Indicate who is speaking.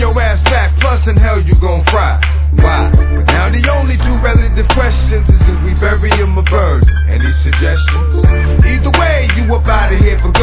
Speaker 1: your ass back, plus in hell you gon' fry. Why? But now the only two relative questions is if we bury him or burn. Any suggestions? Either way, you up out of here for